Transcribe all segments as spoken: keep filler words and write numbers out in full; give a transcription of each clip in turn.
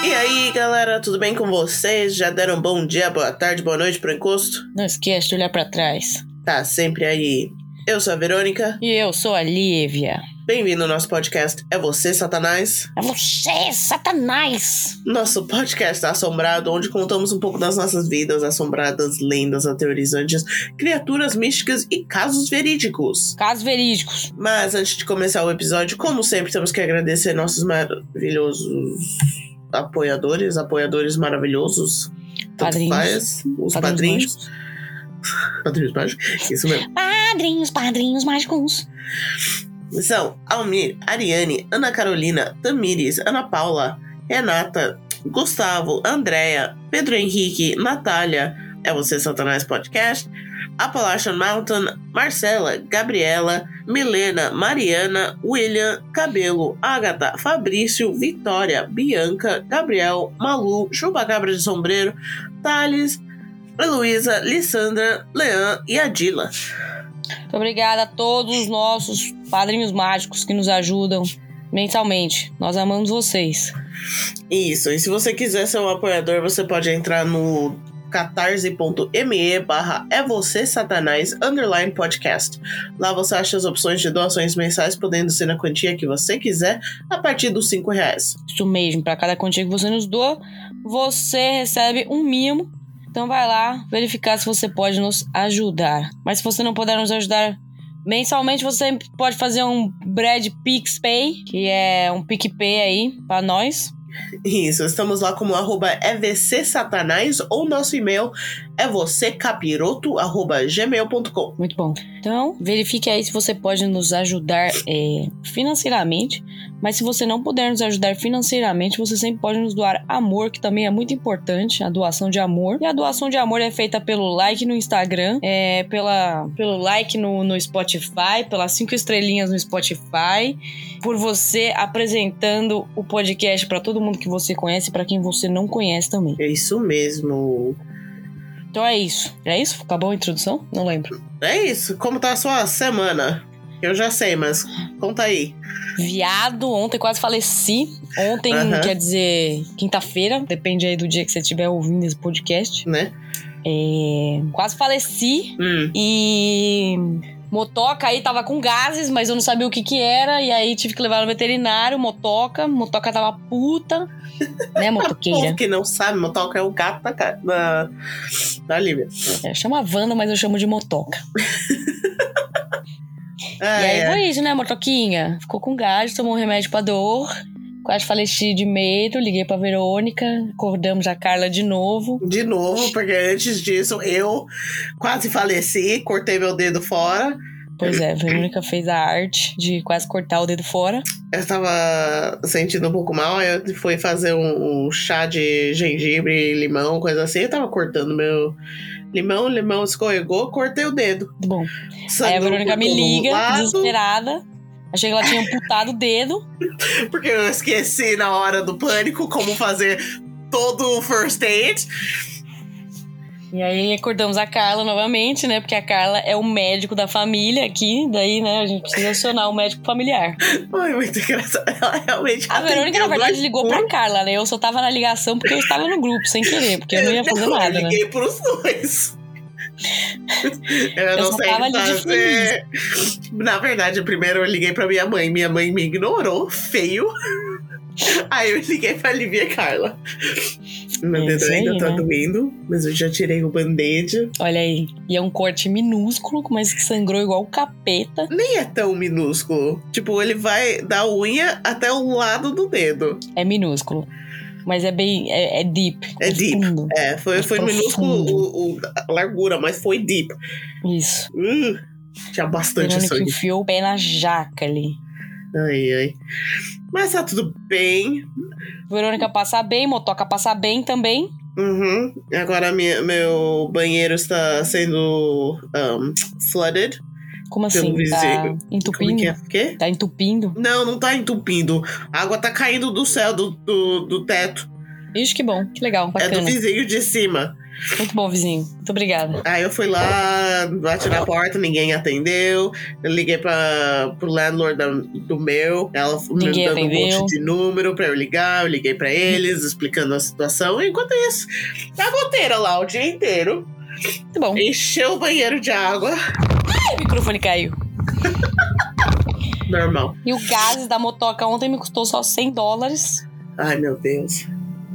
E aí, galera, tudo bem com vocês? Já deram bom dia, boa tarde, boa noite pro encosto? Não esquece de olhar pra trás. Tá sempre aí. Eu sou a Verônica. E eu sou a Lívia. Bem-vindo ao nosso podcast É Você, Satanás? É você, Satanás! Nosso podcast assombrado, onde contamos um pouco das nossas vidas assombradas, lendas aterrorizantes, criaturas místicas e casos verídicos. Casos verídicos. Mas antes de começar o episódio, como sempre, temos que agradecer nossos maravilhosos apoiadores, apoiadores maravilhosos. Padrinhos. Faz, os Padrinhos padrinhos. Padrinhos mágicos? Isso mesmo. Padrinhos, padrinhos mágicos. São Almir, Ariane, Ana Carolina, Tamires, Ana Paula, Renata, Gustavo, Andréia, Pedro Henrique, Natália, É Você Satanás Podcast, Appalachian Mountain, Marcela, Gabriela, Milena, Mariana, William, Cabelo, Agatha, Fabrício, Vitória, Bianca, Gabriel, Malu, Chupacabra de Sombreiro, Thales, Heloísa, Lissandra, Leã e Adila. Muito obrigada a todos os nossos padrinhos mágicos que nos ajudam mensalmente. Nós amamos vocês. Isso, e se você quiser ser um apoiador, você pode entrar no catarse.me barra é você satanás underline podcast. Lá você acha as opções de doações mensais, podendo ser na quantia que você quiser, a partir dos cinco reais. Isso mesmo, para cada quantia que você nos doa, você recebe um mimo. Então vai lá verificar se você pode nos ajudar. Mas se você não puder nos ajudar mensalmente, você pode fazer um Brad PixPay, que é um PicPay aí pra nós. Isso, estamos lá como arroba evcsatanás ou nosso e-mail é vocêcapiroto arroba gmail ponto com. Muito bom. Então, verifique aí se você pode nos ajudar é, financeiramente. Mas se você não puder nos ajudar financeiramente, você sempre pode nos doar amor, que também é muito importante, a doação de amor. E a doação de amor é feita pelo like no Instagram, é, pela, pelo like no, no Spotify, pelas cinco estrelinhas no Spotify, por você apresentando o podcast para todo mundo que você conhece e para quem você não conhece também. É isso mesmo. Então é isso. É isso? Acabou a introdução? Não lembro. É isso. Como tá a sua semana? Eu já sei, mas conta aí. Viado, ontem quase faleci. Ontem, Uhum. Quer dizer, quinta-feira. Depende aí do dia que você estiver ouvindo esse podcast. Né? É, quase faleci. Hum. E... Motoca aí tava com gases, mas eu não sabia o que que era. E aí tive que levar no veterinário, Motoca. Motoca tava puta. Né, motoqueira? O povo que não sabe, Motoca é o gato da, ca- da, da Lívia. É, chama Wanda, mas eu chamo de Motoca. Ah, e aí é. foi isso, né, Motoquinha? Ficou com gás, tomou um remédio pra dor. Quase faleci de medo, liguei pra Verônica. Acordamos a Carla de novo. De novo, porque antes disso eu quase faleci, cortei meu dedo fora. Pois é, a Verônica fez a arte de quase cortar o dedo fora. Eu estava sentindo um pouco mal, aí eu fui fazer um, um chá de gengibre e limão, coisa assim. Eu tava cortando meu limão, limão escorregou, cortei o dedo. Bom, Sangrou aí a Verônica por me todo liga, lado, desesperada. Achei que ela tinha amputado o dedo. porque eu esqueci na hora do pânico como fazer todo o first aid. E aí acordamos a Carla novamente, né? Porque a Carla é o médico da família aqui. Daí, né, a gente precisa acionar o médico familiar. Ai, muito engraçado. Ela realmente A Verônica, na atendeu verdade, no ligou escuro. pra Carla, né? Eu só tava na ligação porque eu estava no grupo, sem querer. Porque eu não ia fazer Não, nada, eu né? liguei pros dois. Eu, Eu não só sei tava ali de fazer. Na verdade, primeiro eu liguei pra minha mãe. Minha mãe me ignorou, feio. Aí eu liguei pra Lívia e Carla. Meu É dedo isso ainda aí, tá né? doendo, mas eu já tirei o band-aid. Olha aí. E é um corte minúsculo, mas que sangrou igual o capeta. Nem é tão minúsculo. Tipo, ele vai da unha até o lado do dedo. É minúsculo. Mas é bem... É, é deep. É deep. profundo. É, foi, É foi minúsculo o, o- a largura, mas foi deep. Isso. Uh, tinha bastante Verônica sangue. enfiou o pé na jaca ali. Ai, ai. Mas tá tudo bem. Verônica passa bem, Motoca passa bem também. Uhum. Agora minha, meu banheiro está sendo um, flooded. Como Pelo assim? Tá vizinho. entupindo? Como que é? Quê? Tá entupindo? Não, não tá entupindo. A água tá caindo do céu, do, do, do teto. Ixi, que bom, que legal, É do bacana. vizinho de cima. Muito bom, vizinho. Muito obrigada. Aí eu fui lá, bati na porta, ninguém atendeu. Eu liguei pra, pro landlord da, do meu. Ela me Ninguém dando atendeu. um monte de número pra eu ligar. Eu liguei pra eles, explicando a situação. Enquanto isso, a goteira lá o dia inteiro. Muito bom. Encheu o banheiro de água. Ai, o microfone caiu. Normal. E o gás da motoca ontem me custou só cem dólares. Ai, meu Deus.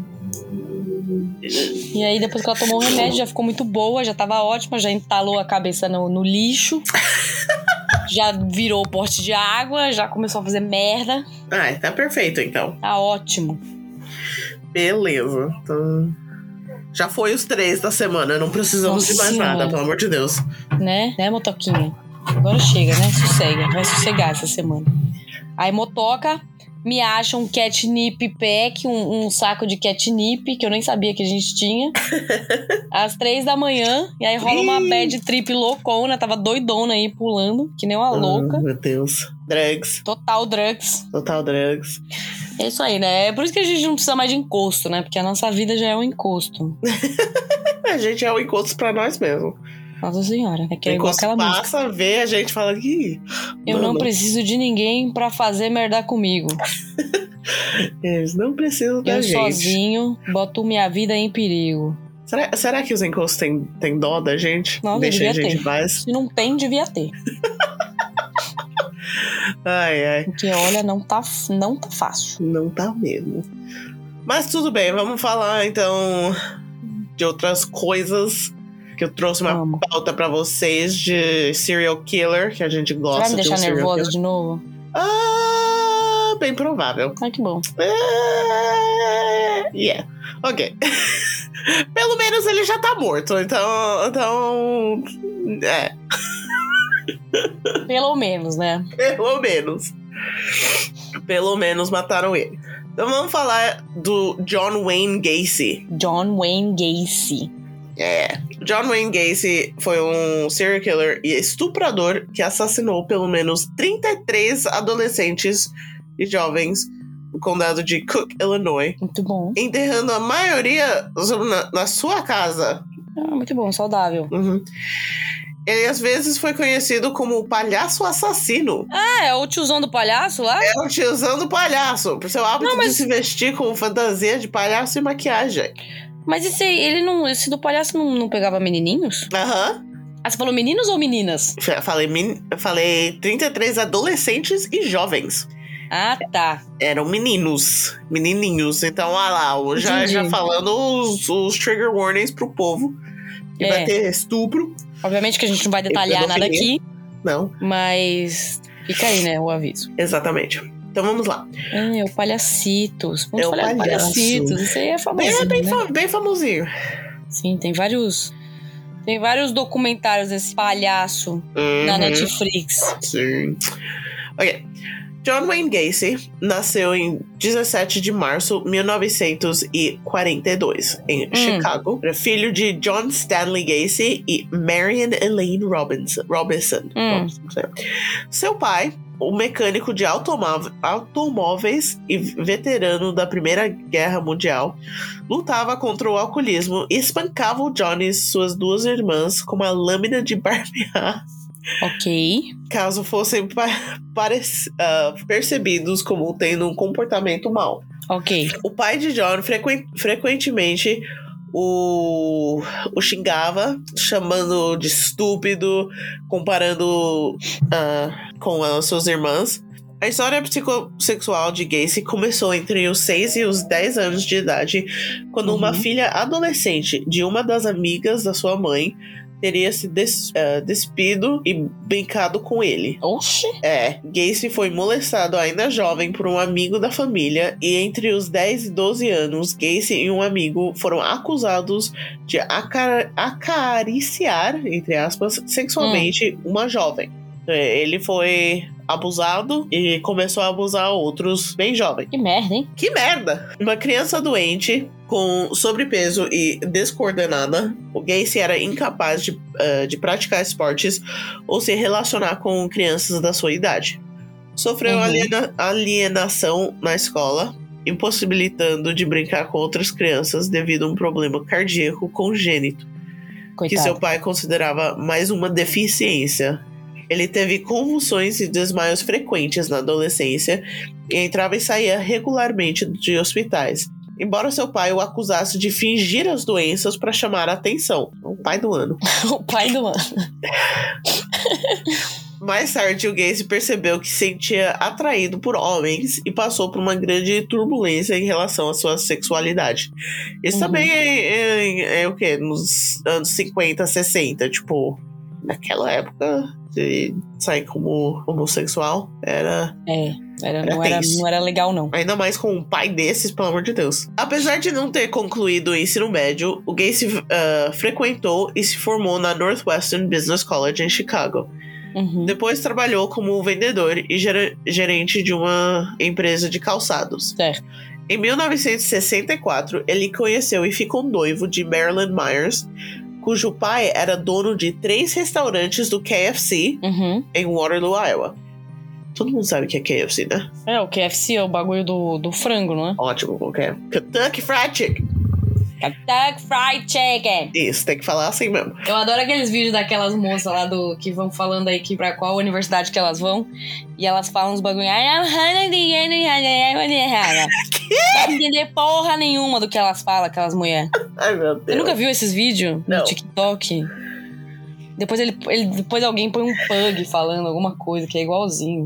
E aí, depois que ela tomou o remédio, já ficou muito boa, já tava ótima, já entalou a cabeça no, no lixo. Já virou pote de água, já começou a fazer merda. Ai, tá perfeito, então. Tá ótimo. Beleza. Então... Já foi os três da semana, não precisamos Nossa de mais senhora. nada, pelo amor de Deus. Né? Né, motoquinha? Agora chega, né? Sossega. Vai sossegar essa semana. Aí, motoca me acha um catnip pack, um, um saco de catnip, que eu nem sabia que a gente tinha. Às três da manhã. E aí rola uma bad trip loucona. Tava doidona aí, pulando, que nem uma louca. Oh, meu Deus. Drugs. Total drugs. Total drugs. É isso aí, né? É por isso que a gente não precisa mais de encosto, né? Porque a nossa vida já é um encosto. A gente é o encosto pra nós mesmo. Nossa senhora. É que é o igual encosto aquela passa, música. vê, a gente fala que... Eu mano, não preciso de ninguém pra fazer merda comigo. Eles não precisam da Eu gente. sozinho boto minha vida em perigo. Será, será que os encostos têm, têm dó da gente? Nossa, Deixa a devia gente ter. em paz? Se não tem, devia ter. Ai, ai. Porque, olha, não tá, não tá fácil. Não tá mesmo. Mas tudo bem, vamos falar então de outras coisas. Que eu trouxe uma Vamos. pauta pra vocês de serial killer, que a gente Você gosta vai me de um deixar serial nervosa killer. de novo? Ah, bem provável. Ai, que bom. Ah, yeah. Ok. Pelo menos ele já tá morto, então. Então. É, Pelo menos, né? pelo menos. Pelo menos mataram ele. Então vamos falar do John Wayne Gacy. John Wayne Gacy. É. John Wayne Gacy foi um serial killer e estuprador que assassinou pelo menos trinta e três adolescentes e jovens no condado de Cook, Illinois, Muito bom. enterrando a maioria na, na sua casa. Ah, muito bom, saudável. Uhum. Ele às vezes foi conhecido como o palhaço assassino. Ah, é o tiozão do palhaço lá? É o tiozão do palhaço, por seu hábito Não, mas- de se vestir com fantasia de palhaço e maquiagem. Mas esse, ele não, esse do palhaço não, não pegava menininhos? Aham. Ah, você falou meninos ou meninas? F- Falei, min- falei trinta e três adolescentes e jovens. Ah, tá. Eram meninos, menininhos. Então, olha lá, já, Entendi. já falando os, os trigger warnings pro povo. Que É. vai ter estupro. Obviamente que a gente não vai detalhar nada pedofilia. aqui, Não, mas fica aí, né, o aviso. exatamente. Então vamos lá. É, o Palhacitos. Vamos É o falar de palhaço. Palhacitos. Isso aí é Bem, famosinho, é bem, né? fa- bem famosinho. Sim, tem vários... Tem vários documentários desse palhaço na Uhum. Netflix. Sim. Ok. John Wayne Gacy nasceu em dezessete de março de mil novecentos e quarenta e dois, em Hum. Chicago. Era filho de John Stanley Gacy e Marion Elaine Robinson. Robinson. Hum. Robinson, sei lá. Seu pai, um mecânico de automóve- automóveis e veterano da Primeira Guerra Mundial, lutava contra o alcoolismo e espancava o John e suas duas irmãs com uma lâmina de barbear Ok. caso fossem pa- parec- ah, percebidos como tendo um comportamento mau. Ok. O pai de John frequen- frequentemente o, o xingava, chamando de estúpido, comparando ah, com as suas irmãs. A história psicossexual de Gacy começou entre os seis e os dez anos de idade, quando Uhum. uma filha adolescente de uma das amigas da sua mãe teria se des, ah, despido e brincado com ele. Oxi. É, Gacy foi molestado ainda jovem por um amigo da família e entre os dez e doze anos, Gacy e um amigo foram acusados de acar- acariciar, entre aspas, sexualmente uma jovem. É, Ele foi abusado e começou a abusar outros bem jovem. Que merda, hein? Que merda! Uma criança doente, com sobrepeso e descoordenada, o Gacy era incapaz de, uh, de praticar esportes ou se relacionar com crianças da sua idade. Sofreu Uhum. aliena- alienação na escola impossibilitando de brincar com outras crianças devido a um problema cardíaco congênito, Coitado. que seu pai considerava mais uma deficiência. Ele teve convulsões e desmaios frequentes na adolescência e entrava e saía regularmente de hospitais, embora seu pai o acusasse de fingir as doenças para chamar a atenção. O pai do ano. O pai do ano. Mais tarde, o Gacy percebeu que se sentia atraído por homens e passou por uma grande turbulência em relação à sua sexualidade. Isso uhum. também é, é, é o quê? Nos anos cinquenta, sessenta, tipo... Naquela época, de sair como homossexual era... É, era, era não, era, não era legal, não. Ainda mais com um pai desses, pelo amor de Deus. Apesar de não ter concluído o ensino médio, o Gacy uh, frequentou e se formou na Northwestern Business College em Chicago. Uhum. Depois trabalhou como vendedor e ger- gerente de uma empresa de calçados. Certo. Em mil novecentos e sessenta e quatro, ele conheceu e ficou noivo de Marilyn Myers, cujo pai era dono de três restaurantes do K F C uhum. em Waterloo, Iowa. Todo mundo sabe o que é K F C, né? É, o K F C é o bagulho do, do frango, não é? Ótimo, ok. Kentucky Fried Chicken. Kentucky Fried Chicken. Isso, tem que falar assim mesmo. Eu adoro aqueles vídeos daquelas moças lá do que vão falando aí que pra qual universidade que elas vão. E elas falam uns bagulho. Não entender porra nenhuma do que elas falam, aquelas mulheres. Ai, meu Deus. Você nunca viu esses vídeos no Não. TikTok? Depois, ele, ele, depois alguém põe um pug falando alguma coisa que é igualzinho.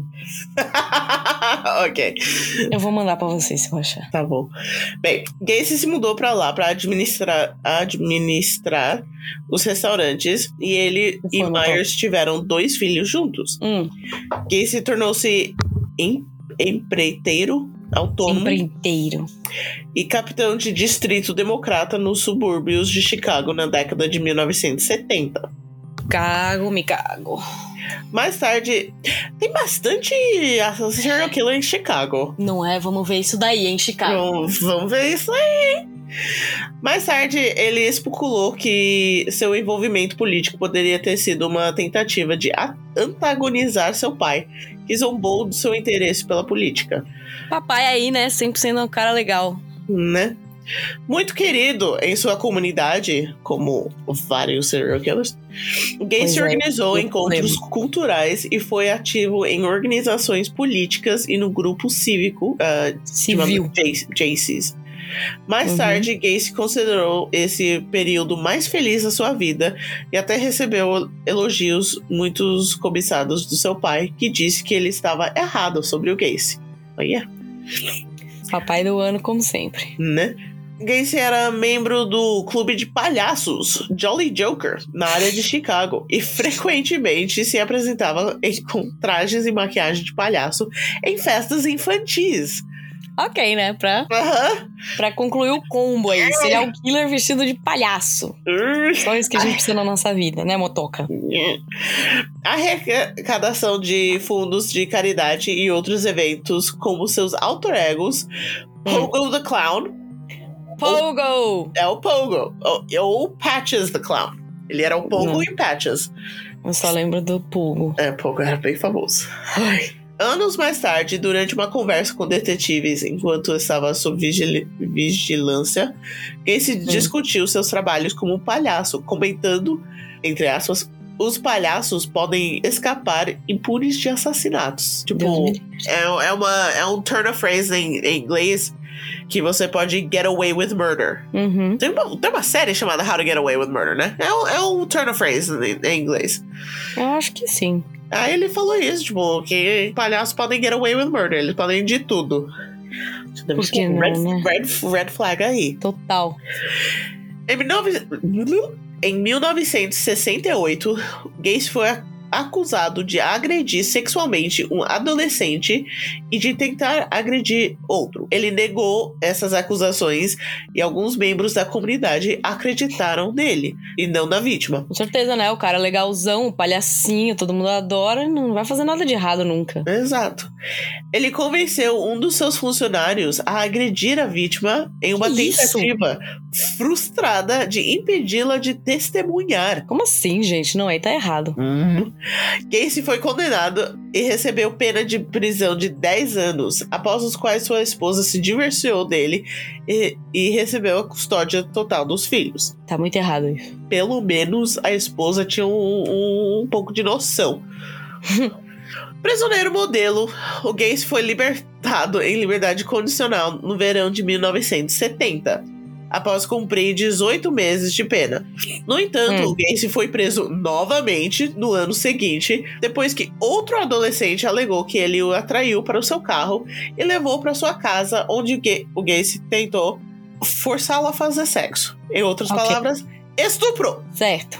Ok. Eu vou mandar pra vocês se eu achar. Tá bom. Bem, Gacy se mudou pra lá pra administrar, administrar os restaurantes e ele e Myers tiveram dois filhos juntos. Hum. Gacy tornou-se em, empreiteiro autônomo Empreiteiro. e capitão de distrito democrata nos subúrbios de Chicago na década de mil novecentos e setenta. Cago, me cago. Mais tarde, tem bastante serial killer em Chicago. Não é? Vamos ver isso daí, em Chicago. Vamos, vamos ver isso aí. Mais tarde, ele especulou que seu envolvimento político poderia ter sido uma tentativa de antagonizar seu pai, que zombou do seu interesse pela política. Papai aí, né? Sempre sendo um cara legal. Né? Muito querido em sua comunidade, como vários serial killers, Gacy é, organizou encontros lembro. culturais e foi ativo em organizações políticas e no grupo cívico uh, Civil. J Cs. Mais uhum. tarde, Gacy considerou esse período mais feliz da sua vida e até recebeu elogios muitos cobiçados do seu pai, que disse que ele estava errado sobre o Gacy. Olha. Papai do ano, como sempre. Né? Gacy era membro do clube de palhaços Jolly Joker, na área de Chicago, e frequentemente se apresentava em, com trajes e maquiagem de palhaço em festas infantis. Ok, né? Pra, Aham. pra concluir o combo aí. Serial killer vestido de palhaço. Só isso que a gente precisa na nossa vida, né, Motoca? A arrecadação de fundos de caridade e outros eventos, como seus alter egos, Pogo the Clown. Pogo! É o Pogo. Ou, ou Patches the Clown. Ele era o Pogo Não. e Patches. Eu só lembro do Pogo. É, Pogo era bem famoso. Ai. Anos mais tarde, durante uma conversa com detetives enquanto estava sob vigil- vigilância, Gacy hum. discutiu seus trabalhos como palhaço, comentando, entre aspas, os palhaços podem escapar impunes de assassinatos. Tipo, é, é, uma, é um turn of phrase em, em inglês que você pode get away with murder. Uhum. Tem, uma, tem uma série chamada How to Get Away with Murder, né? É um, é um turn of phrase em, em inglês. Eu acho que sim. Aí ele falou isso, tipo, que palhaços podem get away with murder. Eles podem de tudo. Por que não, red, né? red, red flag aí. Total. Em, nove... em mil novecentos e sessenta e oito, Gacy foi acusado de agredir sexualmente um adolescente e de tentar agredir outro. Ele negou essas acusações e alguns membros da comunidade acreditaram nele e não na vítima. Com certeza, né? O cara legalzão, o palhacinho, todo mundo adora, não vai fazer nada de errado nunca. Exato. Ele convenceu um dos seus funcionários a agredir a vítima em uma Que tentativa isso? frustrada de impedi-la de testemunhar. Como assim, gente? Não, aí tá errado. Uhum. Gacy foi condenado e recebeu pena de prisão de dez anos, após os quais sua esposa se divorciou dele e, e recebeu a custódia total dos filhos. Tá muito errado isso. Pelo menos a esposa tinha um, um, um pouco de noção. Prisioneiro modelo, o Gacy foi libertado em liberdade condicional no verão de mil novecentos e setenta, após cumprir dezoito meses de pena. No entanto, hum. o Gacy foi preso novamente no ano seguinte, depois que outro adolescente alegou que ele o atraiu para o seu carro e levou para sua casa, onde o Gacy tentou forçá-lo a fazer sexo. Em outras okay. palavras, estuprou. Certo.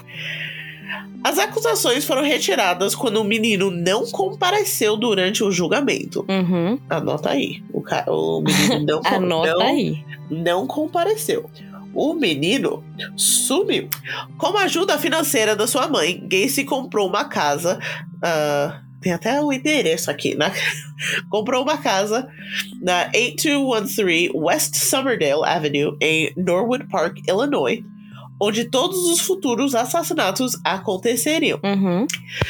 As acusações foram retiradas quando o menino não compareceu durante o julgamento. Uhum. Anota aí. O, ca... o menino não, Anota não, aí. não compareceu. O menino sumiu. Com a ajuda financeira da sua mãe, Gacy comprou uma casa... Uh, tem até o endereço aqui. Né? Comprou uma casa na oito dois um três West Somerdale Avenue, em Norwood Park, Illinois, onde todos os futuros assassinatos aconteceriam. Uhum.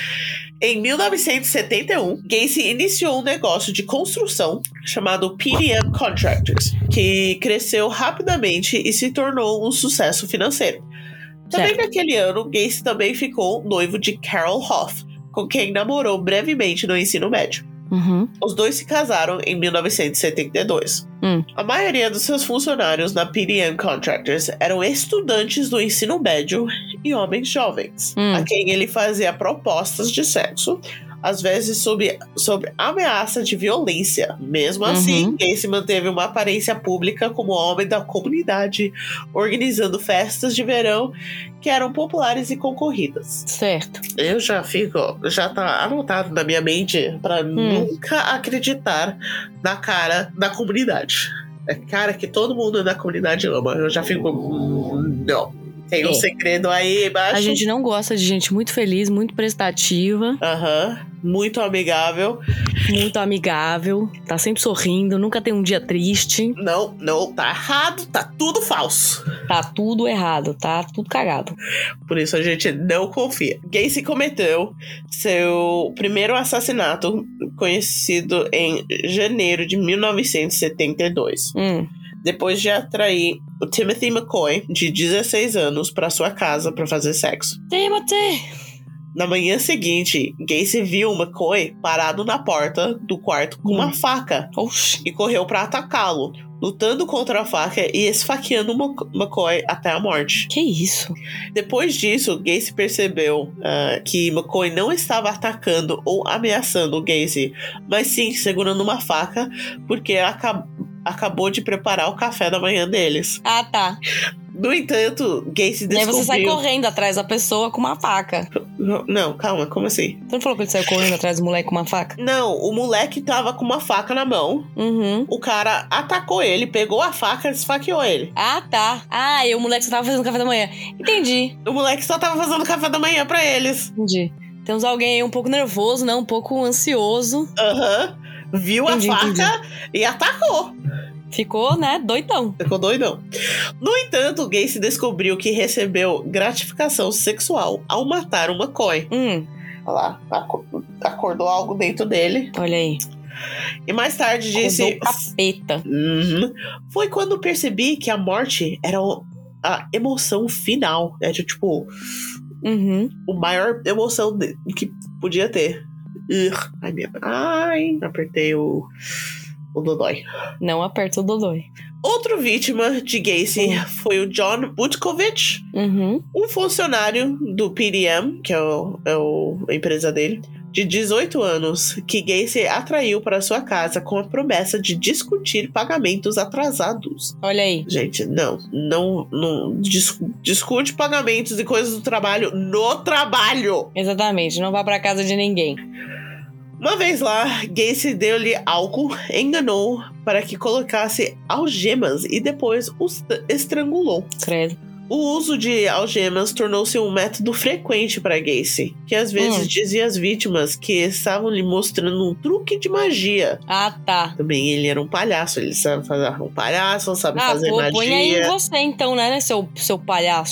Em mil novecentos e setenta e um, Gacy iniciou um negócio de construção chamado P D M Contractors, que cresceu rapidamente e se tornou um sucesso financeiro. Também certo. Naquele ano, Gacy também ficou noivo de Carol Hoff, com quem namorou brevemente no ensino médio. Uhum. Os dois se casaram em mil novecentos e setenta e dois. Hum. A maioria dos seus funcionários na P D M Contractors eram estudantes do ensino médio e homens jovens, hum. a quem ele fazia propostas de sexo, às vezes sob, sob ameaça de violência. Mesmo assim, uhum. Gacy manteve uma aparência pública como homem da comunidade, organizando festas de verão que eram populares e concorridas. Certo. Eu já fico, já tá anotado na minha mente pra hum. nunca acreditar na cara da comunidade. É cara que todo mundo da comunidade ama. Eu já fico, não. Tem um é. segredo aí embaixo. A gente não gosta de gente muito feliz, muito prestativa. Aham. Uhum. Muito amigável. Muito amigável. Tá sempre sorrindo, nunca tem um dia triste. Não, não, tá errado, tá tudo falso. Tá tudo errado, tá tudo cagado. Por isso a gente não confia. Gacy cometeu seu primeiro assassinato, conhecido em janeiro de mil novecentos e setenta e dois. Hum. Depois de atrair o Timothy McCoy, de dezesseis anos, para sua casa para fazer sexo. Timothy! Na manhã seguinte, Gacy viu o McCoy parado na porta do quarto com hum. uma faca. Oxi. E correu para atacá-lo, lutando contra a faca e esfaqueando o McCoy até a morte. Que isso? Depois disso, Gacy percebeu uh, que McCoy não estava atacando ou ameaçando o Gacy, mas sim segurando uma faca, porque acabou acabou de preparar o café da manhã deles. Ah, tá. No entanto, Gacy descobriu... E aí você sai correndo atrás da pessoa com uma faca. Não, não, calma, como assim? Você não falou que ele saiu correndo atrás do moleque com uma faca? Não, o moleque tava com uma faca na mão. Uhum. O cara atacou ele, pegou a faca e esfaqueou ele. Ah, tá. Ah, e o moleque só tava fazendo café da manhã. Entendi. O moleque só tava fazendo café da manhã pra eles. Entendi. Temos alguém aí um pouco nervoso, né? Um pouco ansioso. Aham. Uhum. Viu entendi, a faca entendi. E atacou. Ficou, né, doidão. Ficou doidão. No entanto, Gacy descobriu que recebeu gratificação sexual ao matar o McCoy. Hum. Olha lá, acordou algo dentro dele. Olha aí. E mais tarde disse... Acordou capeta. Uhum. Foi quando percebi que a morte era a emoção final. Era tipo... Uhum. A maior emoção que podia ter. Ai, minha... Ai, apertei o... O Dodói. Não aperta o Dodói. Outra vítima de Gacy uhum. foi o John Butkovich, uhum. um funcionário do P D M, que é, o, é o, a empresa dele, de dezoito anos, que Gacy atraiu para sua casa com a promessa de discutir pagamentos atrasados. Olha aí. Gente, não. Não, não dis, discute pagamentos e coisas do trabalho no trabalho. Exatamente. Não vá para casa de ninguém. Uma vez lá, Gacy deu-lhe álcool, enganou para que colocasse algemas e depois os estrangulou. Credo. O uso de algemas tornou-se um método frequente para Gacy, que às vezes hum. dizia às vítimas que estavam lhe mostrando um truque de magia. Ah, tá. Também ele era um palhaço, ele sabe fazer um palhaço, sabe ah, fazer pô, magia. Põe aí em você então, né, seu, seu palhaço.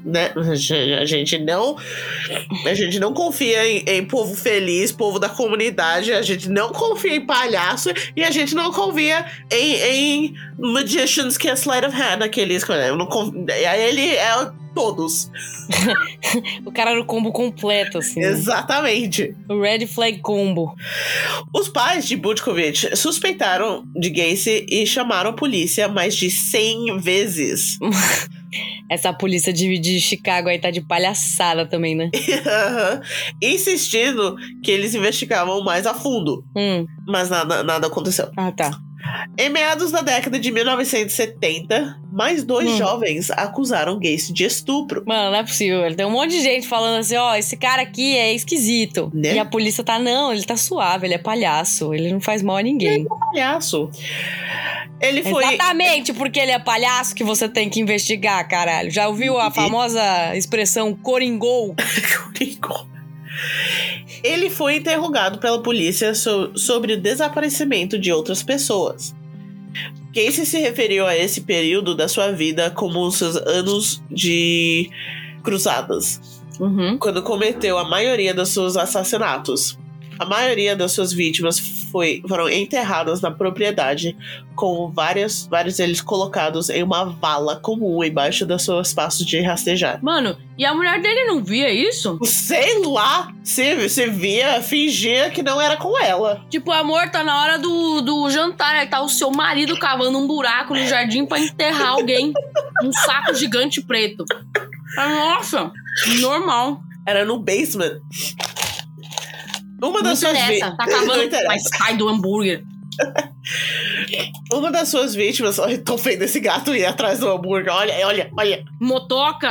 né? A gente não, a gente não confia em, em povo feliz, povo da comunidade. A gente não confia em palhaço e a gente não confia em, em magicians que é sleight of hand, aqueles. Eu não confio, ele é todos. O cara era o combo completo, assim. Exatamente. O Red Flag Combo. Os pais de Butkovich suspeitaram de Gacy e chamaram a polícia mais de cem vezes. Essa polícia de, de Chicago aí tá de palhaçada também, né? Insistindo que eles investigavam mais a fundo. Hum. Mas nada, nada aconteceu. Ah, tá. Em meados da década de mil novecentos e setenta, mais dois hum. jovens acusaram Gacy de estupro. Mano, não é possível. Tem um monte de gente falando assim, ó, oh, esse cara aqui é esquisito. Né? E a polícia tá, não, ele tá suave, ele é palhaço, ele não faz mal a ninguém. Ele é palhaço. Ele foi... Exatamente porque ele é palhaço que você tem que investigar, caralho. Já ouviu a famosa expressão coringou? Coringou. Ele foi interrogado pela polícia so- sobre o desaparecimento de outras pessoas. Gacy se referiu a esse período da sua vida como os seus anos de cruzadas, uhum. quando cometeu a maioria dos seus assassinatos. A maioria das suas vítimas foi, foram enterradas na propriedade, com várias, vários deles colocados em uma vala comum embaixo dos seus espaços de rastejar. Mano, e a mulher dele não via isso? Sei lá, se, se via, fingia que não era com ela. Tipo, amor, tá na hora do, do jantar, aí tá o seu marido cavando um buraco no jardim pra enterrar alguém. Um saco gigante preto. Nossa, normal. Era no basement. Uma das não suas vítimas. Tá cavando, mas sai do hambúrguer. Uma das suas vítimas. Olha, tô vendo esse gato ir atrás do hambúrguer. Olha, olha, olha. Motoca!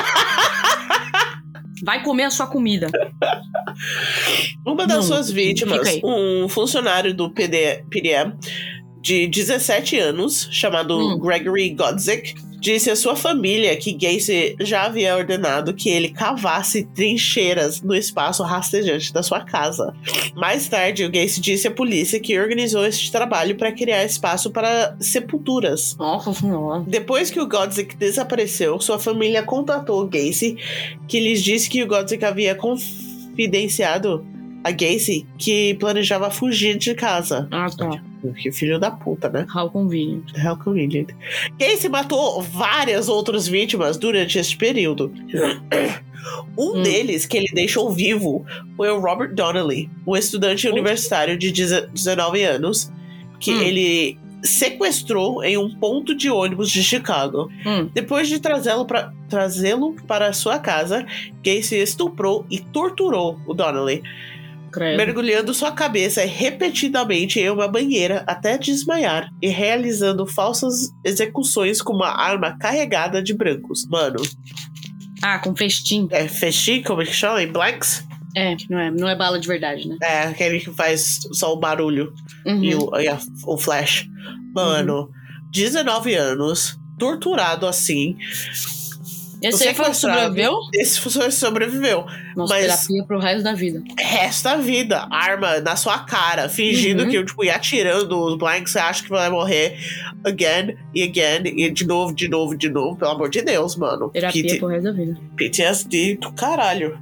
Vai comer a sua comida. Uma das não, suas vítimas, um funcionário do P D M de dezessete anos, chamado hum. Gregory Godzik, disse à sua família que Gacy já havia ordenado que ele cavasse trincheiras no espaço rastejante da sua casa. Mais tarde, o Gacy disse à polícia que organizou este trabalho para criar espaço para sepulturas. Nossa senhora. Depois que o Godzik desapareceu, sua família contatou o Gacy, que lhes disse que o Godzik havia confidenciado a Gacy que planejava fugir de casa. Ah, tá. Que filho da puta, né? How convenient. How convenient. Gacy matou várias outras vítimas durante esse período. Um hum. deles que ele deixou vivo foi o Robert Donnelly, um estudante oh. universitário de dezenove anos, que hum. ele sequestrou em um ponto de ônibus de Chicago. Hum. Depois de trazê-lo para trazê-lo para sua casa, Gacy estuprou e torturou o Donnelly, Credo. mergulhando sua cabeça repetidamente em uma banheira até desmaiar e realizando falsas execuções com uma arma carregada de brancos. Mano. Ah, com festim. É, festim? Como é que chama? Em blanks? É, não é, não é bala de verdade, né? É, aquele que faz só o barulho uhum. e, o, e a, o flash. Mano, uhum. dezenove anos, torturado assim. Esse aí foi sobreviveu? Esse foi sobreviveu. Nossa, mas terapia pro resto da vida. Resto da vida. Arma na sua cara, fingindo uhum. que, tipo, ia atirando os blanks, você acha que vai morrer again e again, e de novo, de novo, de novo. Pelo amor de Deus, mano. Terapia P T... pro resto da vida. P T S D do caralho.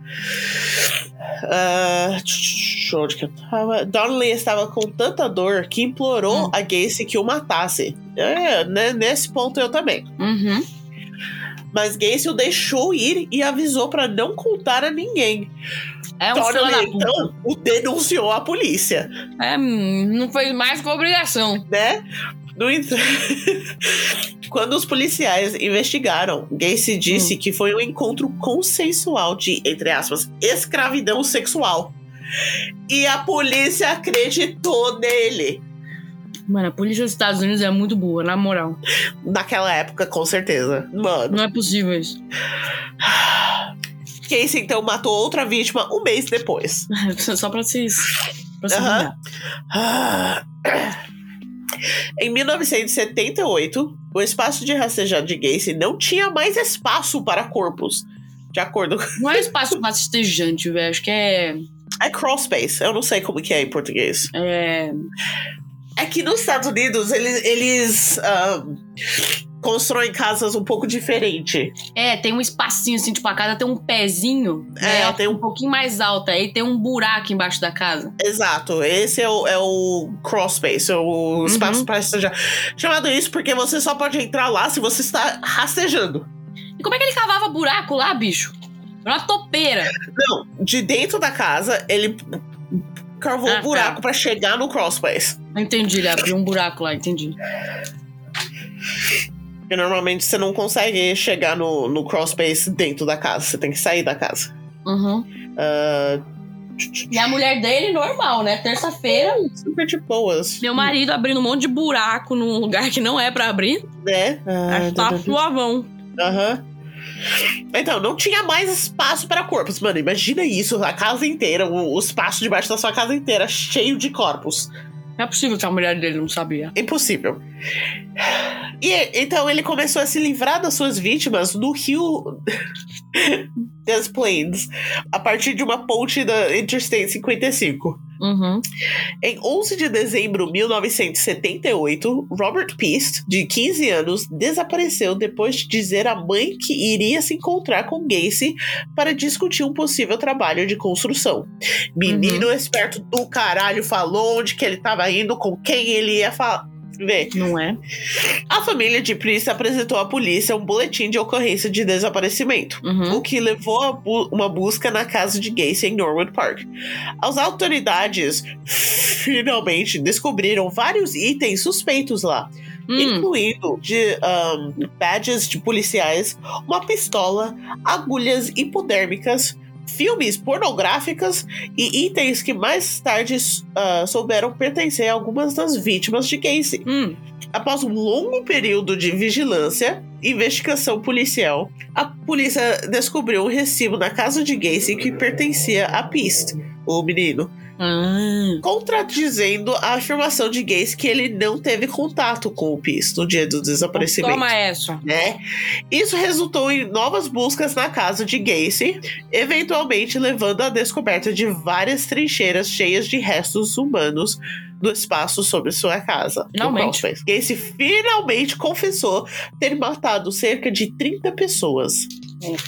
Uh, onde que eu tava? Donnelly estava com tanta dor que implorou hum. a Gacy que o matasse. É, né, nesse ponto eu também. Uhum. Mas Gacy o deixou ir e avisou pra não contar a ninguém. É um filho da puta. Então, o denunciou à polícia. É, não fez mais que obrigação. Né? No entanto, quando os policiais investigaram, Gacy disse hum. que foi um encontro consensual de, entre aspas, escravidão sexual. E a polícia acreditou nele. Mano, a polícia dos Estados Unidos é muito boa, na moral. Naquela época, com certeza. Mano. Não é possível isso. Gacy, então, matou outra vítima um mês depois. Só pra se... Pra se uh-huh. Em mil novecentos e setenta e oito, o espaço de rastejado de Gacy não tinha mais espaço para corpos. De acordo com... Não é espaço rastejante, velho. Acho que é... É crawl space. Eu não sei como que é em português. É... É que nos Estados Unidos, eles, eles um, constroem casas um pouco diferente. É, tem um espacinho assim, tipo, a casa tem um pezinho, É, né, tem um... um pouquinho mais alta, aí tem um buraco embaixo da casa. Exato, esse é o, é o crawl space, é o Uhum. espaço para rastejar. Chamado isso porque você só pode entrar lá se você está rastejando. E como é que ele cavava buraco lá, bicho? Era uma topeira. Não, de dentro da casa, ele cavou Ah, um buraco tá. para chegar no crawl space. Entendi, ele abriu um buraco lá, entendi. Porque normalmente você não consegue chegar no, no crawl space dentro da casa, você tem que sair da casa. Uhum. Uh, E a mulher dele, normal, né? Terça-feira, super de boas. meu marido abrindo um monte de buraco num lugar que não é pra abrir. Né? Acho que tá suavão. Aham. Então, não tinha mais espaço para corpos, mano. Imagina isso, a casa inteira, o, o espaço debaixo da sua casa inteira, cheio de corpos. Não é possível que a mulher dele não sabia. Impossível. E então ele começou a se livrar das suas vítimas no rio Des Plaines, a partir de uma ponte da Interstate cinquenta e cinco. Uhum. Em onze de dezembro de mil novecentos e setenta e oito, Robert Peast, de quinze anos, desapareceu depois de dizer à mãe que iria se encontrar com Gacy para discutir um possível trabalho de construção. Menino Uhum. esperto do caralho falou onde que ele estava indo, com quem ele ia falar. Vê. Não é? A família de Priest apresentou à polícia um boletim de ocorrência de desaparecimento, Uhum. o que levou a bu- uma busca na casa de Gacy em Norwood Park. As autoridades finalmente descobriram vários itens suspeitos lá, Hum. incluindo de um, badges de policiais, uma pistola, agulhas hipodérmicas, filmes pornográficas e itens que mais tarde uh, souberam pertencer a algumas das vítimas de Gacy. Hum. Após um longo período de vigilância e investigação policial, a polícia descobriu um recibo na casa de Gacy que pertencia a Peast, o menino, Ah. contradizendo a afirmação de Gacy que ele não teve contato com o Peast no dia do desaparecimento. Toma essa. Né? Isso resultou em novas buscas na casa de Gacy, eventualmente levando à descoberta de várias trincheiras cheias de restos humanos do espaço sobre sua casa. Finalmente. Gacy finalmente confessou ter matado cerca de trinta pessoas. Hum.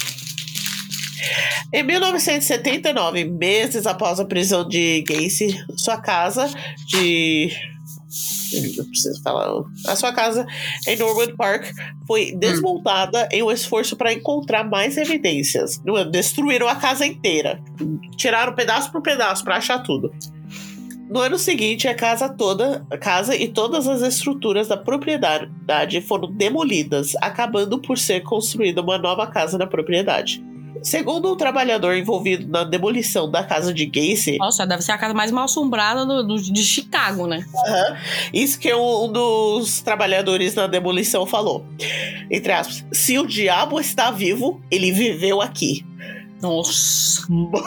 Em mil novecentos e setenta e nove, meses após a prisão de Gacy, sua casa de... Eu preciso falar. A sua casa em Norwood Park foi desmontada hum. em um esforço para encontrar mais evidências. Destruíram a casa inteira. Tiraram pedaço por pedaço para achar tudo. No ano seguinte, a casa toda, a casa e todas as estruturas da propriedade foram demolidas, acabando por ser construída uma nova casa na propriedade. Segundo o trabalhador envolvido na demolição da casa de Gacy... Nossa, deve ser a casa mais mal assombrada do, do, de Chicago, né? Uh-huh, isso que um dos trabalhadores na demolição falou. Entre aspas, se o diabo está vivo, ele viveu aqui. Nossa.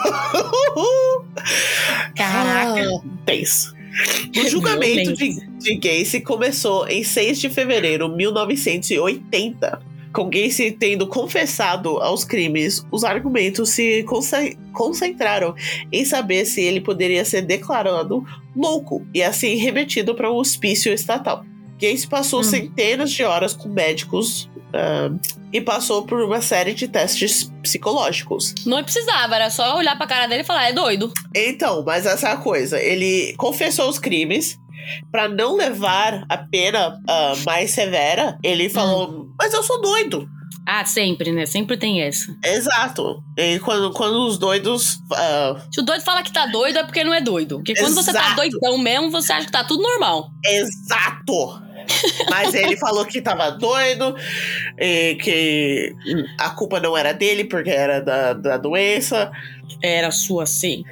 Caraca. Ah, penso. O julgamento de, de Gacy começou em seis de fevereiro de mil novecentos e oitenta. Com Gacy tendo confessado aos crimes, os argumentos se concentraram em saber se ele poderia ser declarado louco e assim remetido para um hospício estatal. Gacy passou hum. centenas de horas com médicos uh, e passou por uma série de testes psicológicos. Não precisava, era só olhar pra cara dele e falar, é doido. Então, mas essa é a coisa. Ele confessou os crimes. Pra não levar a pena uh, mais severa, ele falou, hum. mas eu sou doido. Ah, sempre, né? Sempre tem essa. Exato. E quando, quando os doidos... Uh... Se o doido fala que tá doido, é porque não é doido. Porque quando Exato. Você tá doidão mesmo, você acha que tá tudo normal. Exato. Mas ele falou que tava doido, e que a culpa não era dele, porque era da, da doença. Era sua, sim.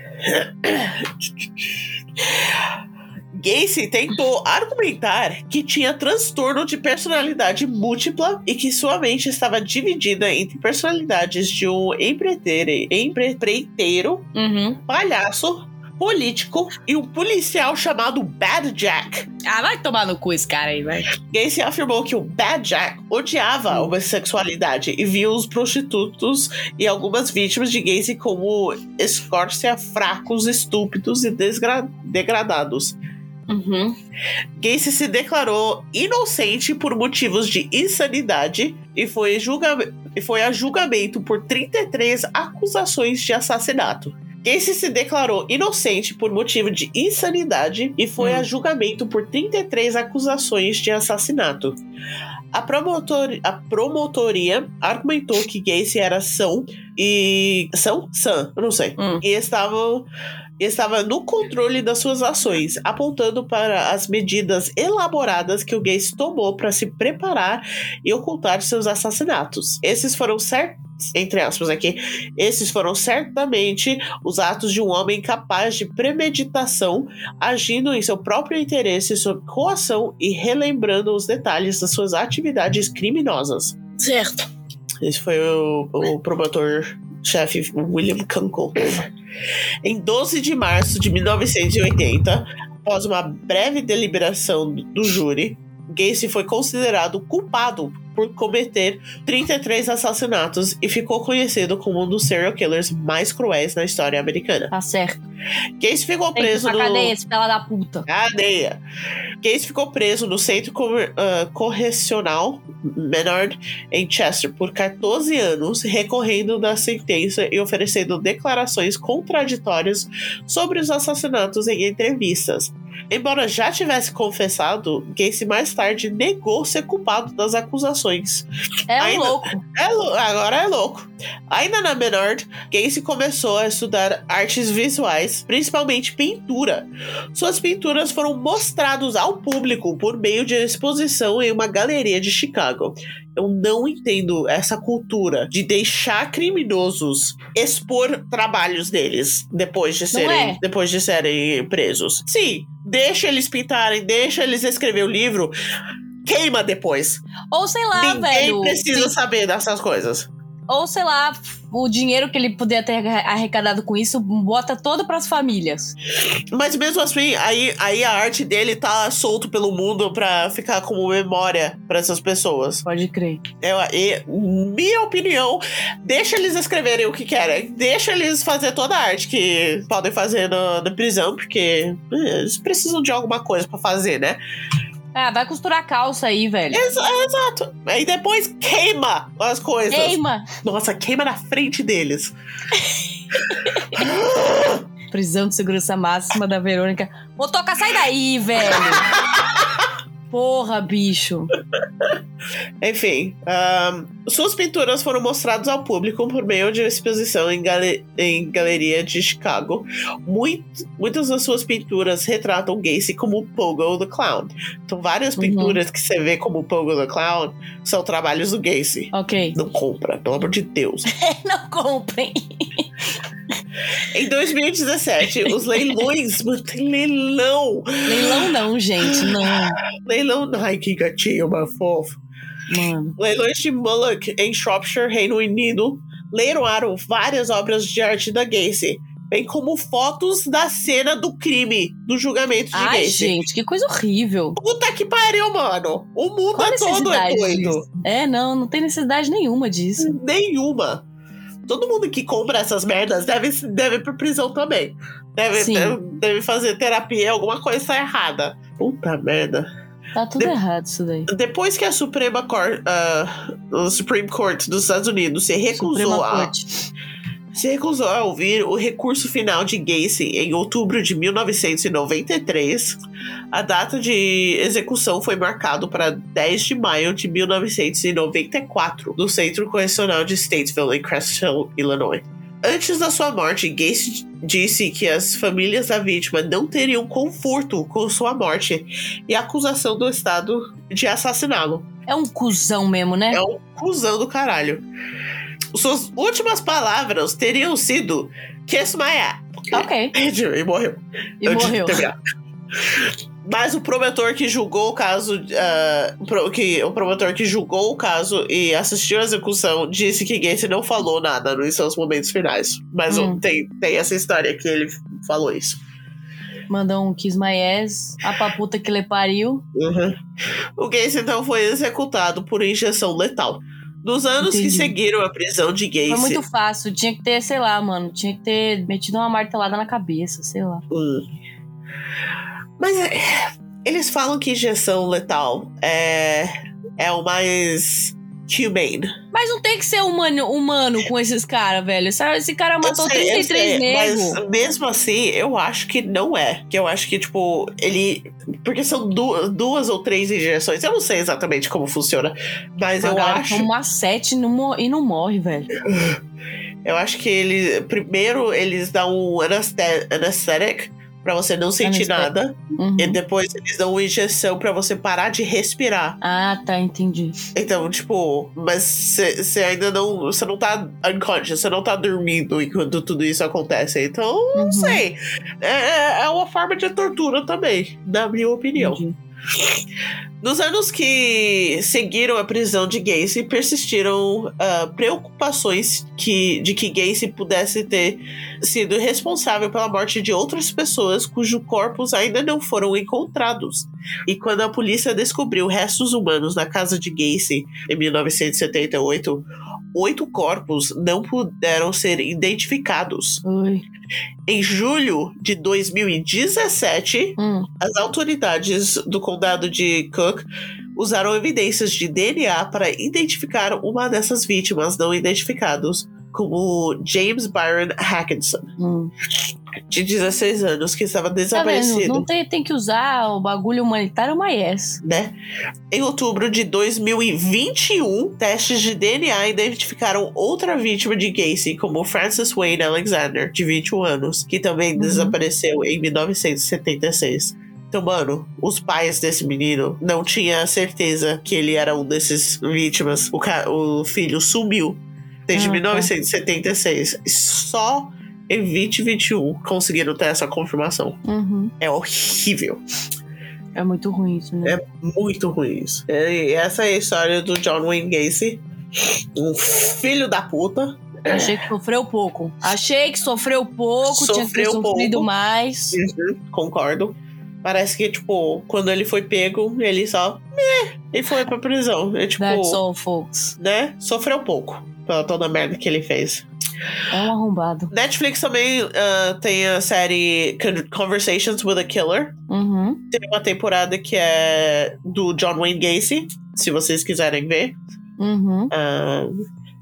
Gacy tentou argumentar que tinha transtorno de personalidade múltipla e que sua mente estava dividida entre personalidades de um empreiteiro, empreiteiro uhum. palhaço, político e um policial chamado Bad Jack. Ah, vai tomar no cu esse cara aí, vai. Gacy afirmou que o Bad Jack odiava a homossexualidade e viu os prostitutos e algumas vítimas de Gacy como escórcia fracos, estúpidos e desgra- degradados. Uhum. Gacy se declarou inocente por motivos de insanidade e foi, julga... e foi a julgamento por trinta e três acusações de assassinato. Gacy se declarou inocente por motivo de insanidade e foi hum. a julgamento por trinta e três acusações de assassinato. A, promotor... a promotoria argumentou que Gacy era são e... São? Sã, eu não sei. Hum. E estavam... estava no controle das suas ações, apontando para as medidas elaboradas que o Gacy tomou para se preparar e ocultar seus assassinatos. Esses foram certos, entre aspas aqui, esses foram certamente os atos de um homem capaz de premeditação, agindo em seu próprio interesse sob coação e relembrando os detalhes das suas atividades criminosas. Certo. Esse foi o, o promotor-chefe William Kunkel. Em doze de março de mil novecentos e oitenta, após uma breve deliberação do júri, Gacy foi considerado culpado por cometer trinta e três assassinatos e ficou conhecido como um dos serial killers mais cruéis na história americana. Tá certo. Gacy ficou preso Tem que ir pra no... cadeia, esse fela da puta. Cadeia. Gacy ficou preso no Centro uh, Correcional Menard em Chester por quatorze anos, recorrendo da sentença e oferecendo declarações contraditórias sobre os assassinatos em entrevistas. Embora já tivesse confessado, Gacy mais tarde negou ser culpado das acusações. É Ainda, louco. É, agora é louco. Ainda na Menard, Gacy começou a estudar artes visuais, principalmente pintura. Suas pinturas foram mostradas ao público por meio de exposição em uma galeria de Chicago. Eu não entendo essa cultura de deixar criminosos expor trabalhos deles depois de serem, é? depois de serem presos. Sim, deixa eles pintarem, deixa eles escrever o livro, queima depois. Ou sei lá, Ninguém velho. Ninguém precisa sim. saber dessas coisas. Ou sei lá, o dinheiro que ele poderia ter arrecadado com isso, bota todo pras famílias. Mas mesmo assim, aí, aí a arte dele tá solto pelo mundo pra ficar como memória pra essas pessoas. Pode crer. Eu, e, minha opinião, deixa eles escreverem o que querem. Deixa eles fazer toda a arte que podem fazer na, na prisão, porque eles precisam de alguma coisa pra fazer, né? Ah, vai costurar a calça aí, velho. Ex- exato. Aí depois queima as coisas. Queima. Nossa, queima na frente deles. Prisão de segurança máxima da Verônica. Motoca, sai daí, velho. Porra, bicho. Enfim, um, suas pinturas foram mostradas ao público por meio de uma exposição em, gale- em galeria de Chicago. Muito, muitas das suas pinturas retratam Gacy como Pogo the Clown. Então, várias Uhum. pinturas que você vê como Pogo the Clown são trabalhos do Gacy. Ok. Não compra, pelo amor de Deus. Não comprem. Em dois mil e dezessete, os leilões... Mano, tem leilão! Leilão não, gente, não. Leilão... Ai, que gatinho, uma fofo. Mano. Leilões de Mullock, em Shropshire, Reino Unido, leiloaram várias obras de arte da Gacy, bem como fotos da cena do crime, do julgamento de Ai, Gacy. gente, que coisa horrível. Puta que pariu, mano! O mundo Qual a é todo é necessidade doido. disso? É, não, não tem necessidade nenhuma disso. Nenhuma. Todo mundo que compra essas merdas deve, deve ir pra prisão também. Deve, Sim. deve, deve fazer terapia, alguma coisa tá errada. Puta merda. Tá tudo De- errado isso daí. Depois que a Suprema Court, uh, o Supreme Court dos Estados Unidos se recusou Suprema a, Corte. se recusou a ouvir o recurso final de Gacy em outubro de mil novecentos e noventa e três, a data de execução foi marcada para dez de maio de mil novecentos e noventa e quatro, no Centro Correcional de Statesville, em Crestville, Illinois. Antes da sua morte, Gacy disse que as famílias da vítima não teriam conforto com sua morte e a acusação do Estado de assassiná-lo. É um cuzão mesmo, né? É um cuzão do caralho. Suas últimas palavras teriam sido Kiss my ass. Ok. E morreu. E Antes de morreu. terminar. Mas o promotor que julgou o caso, uh, pro, que, o promotor que julgou o caso e assistiu à execução disse que Gacy não falou nada nos seus momentos finais. Mas Hum. tem, tem essa história que ele falou isso. Mandou um kiss my ass, a paputa que lhe pariu. Uhum. O Gacy então foi executado por injeção letal. Nos anos Entendi. que seguiram a prisão de Gacy... Foi muito fácil, tinha que ter, sei lá, mano, tinha que ter metido uma martelada na cabeça, sei lá. Hum. Mas é, eles falam que injeção letal é, é o mais humane. Mas não tem que ser humano, humano com esses caras, velho. Esse cara matou Eu sei, trinta e três eu sei, negros. Mas mesmo assim, eu acho que não é. Que eu acho que, tipo, ele... Porque são duas, duas ou três injeções. Eu não sei exatamente como funciona. Mas eu acho... Toma sete e não, mor- e não morre, velho. Eu acho que eles... Primeiro, eles dão um aneste- anesthetic pra você não sentir Anesthetic. nada. Uhum. E depois eles dão uma injeção pra você parar de respirar. Ah, tá, entendi. Então, tipo, mas você ainda não... Você não tá unconscious, você não tá dormindo enquanto tudo isso acontece. Então, não Uhum. sei. É, é uma forma de tortura também, na minha opinião. Entendi. Nos anos que seguiram a prisão de Gacy, persistiram uh, preocupações que, de que Gacy pudesse ter sido responsável pela morte de outras pessoas cujos corpos ainda não foram encontrados. E quando a polícia descobriu restos humanos na casa de Gacy em mil novecentos e setenta e oito, oito corpos não puderam ser identificados. Oi. Em julho de dois mil e dezessete, Hum. as autoridades do condado de Cook usaram evidências de D N A para identificar uma dessas vítimas não identificadas como James Byron Hackinson, Hum. de dezesseis anos, que estava Tá desaparecido. vendo? Não tem, tem que usar o bagulho humanitário, mas yes. Né? Em outubro de dois mil e vinte e um, testes de D N A identificaram outra vítima de Gacy como Francis Wayne Alexander, de vinte e um anos, que também Uhum. desapareceu em mil novecentos e setenta e seis. Então, mano, os pais desse menino não tinham certeza que ele era um desses vítimas. O, ca- o filho sumiu desde Ah, mil novecentos e setenta e seis. Só em vinte e vinte e um conseguiram ter essa confirmação. Uhum. É horrível. É muito ruim isso, né? É muito ruim isso. E essa é a história do John Wayne Gacy. Um filho da puta. Achei que sofreu pouco. Achei que sofreu pouco, tinha que ter Sofreu sofrido pouco. mais. Uhum, concordo. Parece que, tipo, quando ele foi pego, ele só... Meh, e foi pra prisão. É, tipo, That's all, folks. né? Sofreu pouco pela toda a merda que ele fez. É um arrombado. Netflix também uh, tem a série Con- Conversations with a Killer. Uhum. Tem uma temporada que é do John Wayne Gacy, se vocês quiserem ver. Uhum. Uh,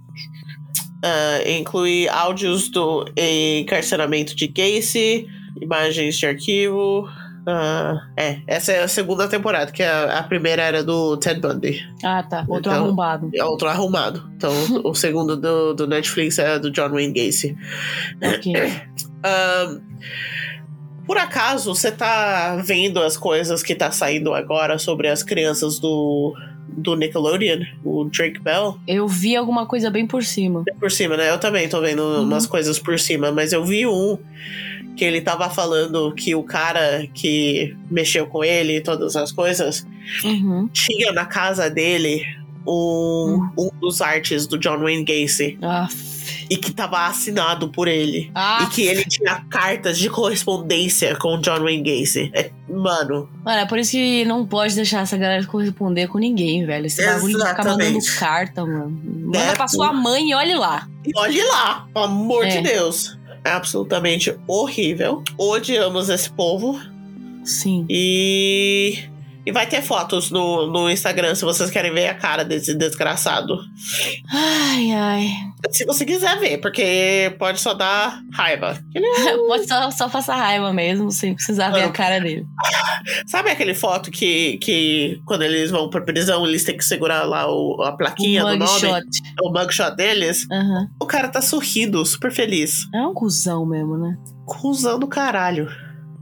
uh, inclui áudios do encarceramento de Gacy, imagens de arquivo. Uh, é, essa é a segunda temporada, que a, a primeira era do Ted Bundy. Ah, tá. Outro Então, arrombado. É outro arrumado. Então, o segundo do, do Netflix é do John Wayne Gacy. Ok. Um, por acaso, você tá vendo as coisas que tá saindo agora sobre as crianças do, do Nickelodeon? O Drake Bell? Eu vi alguma coisa bem por cima. Por cima, né? Eu também tô vendo Uhum. umas coisas por cima, mas eu vi um que ele tava falando que o cara que mexeu com ele e todas as coisas Uhum. tinha na casa dele um, um dos artes do John Wayne Gacy Aff. e que tava assinado por ele. Ah, E que ele tinha cartas de correspondência com o John Wayne Gacy. É, mano, Mano, é por isso que não pode deixar essa galera corresponder com ninguém, velho. Esse bagulho de ficar mandando Exatamente. carta, mano. Manda É, pra sua pô. mãe e olhe lá. olhe lá, pelo amor É. de Deus. É absolutamente horrível. Odiamos esse povo. Sim. E... E vai ter fotos no, no Instagram se vocês querem ver a cara desse desgraçado. Ai, ai. Se você quiser ver, porque pode só dar raiva. Ele Pode só, só passar raiva mesmo, sem precisar ver Mano. a cara dele. Sabe aquele foto que, que quando eles vão pra prisão, eles têm que segurar lá o, a plaquinha O do nome? mugshot. O mugshot deles? Aham. O cara tá sorrindo, super feliz. É um cuzão mesmo, né? Cusão do caralho.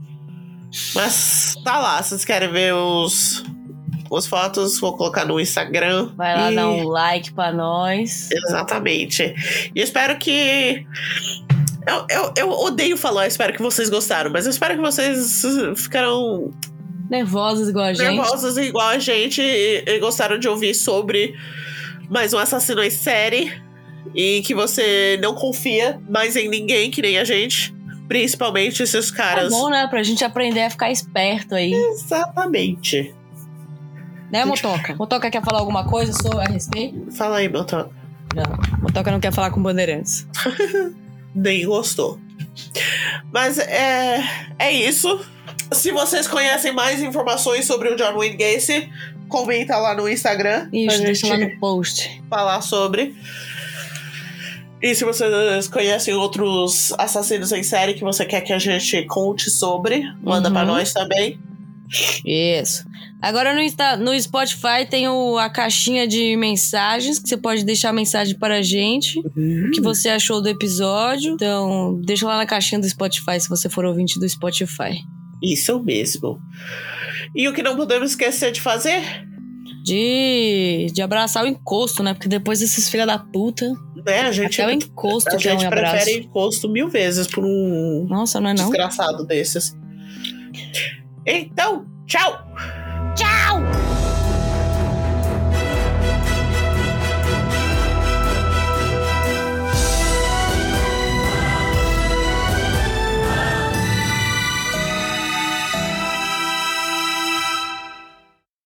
Mas tá lá, se vocês querem ver os, as fotos, vou colocar no Instagram. Vai lá E- dar um like pra nós. Exatamente. E espero que... Eu, eu, eu odeio falar, espero que vocês gostaram, mas eu espero que vocês ficaram Nervosos igual a gente. nervosos igual a gente e, e gostaram de ouvir sobre mais um assassino em série e que você não confia mais em ninguém, que nem a gente. Principalmente esses É caras. bom, né? Pra gente aprender a ficar esperto aí. Exatamente. Né, Motoca? Motoca quer falar alguma coisa sobre a respeito? Fala aí, Beltrão. Não. Motoca não quer falar com Bandeirantes. Nem gostou. Mas é, é isso. Se vocês conhecem mais informações sobre o John Wayne Gacy, comenta lá no Instagram. Isso, deixa lá no post. Falar sobre. E se vocês conhecem outros assassinos em série que você quer que a gente conte sobre, manda uhum. pra nós também. Isso. Agora no, Insta, no Spotify tem o, a caixinha de mensagens, que você pode deixar mensagem para a gente, uhum. o que você achou do episódio. Então, deixa lá na caixinha do Spotify, se você for ouvinte do Spotify. Isso mesmo. E o que não podemos esquecer de fazer? De, de abraçar o encosto, né? Porque depois desses filha da puta... É, a gente, até o encosto a que é um gente abraço. prefere encosto mil vezes por um Nossa, não é não? desgraçado desses. Então, tchau!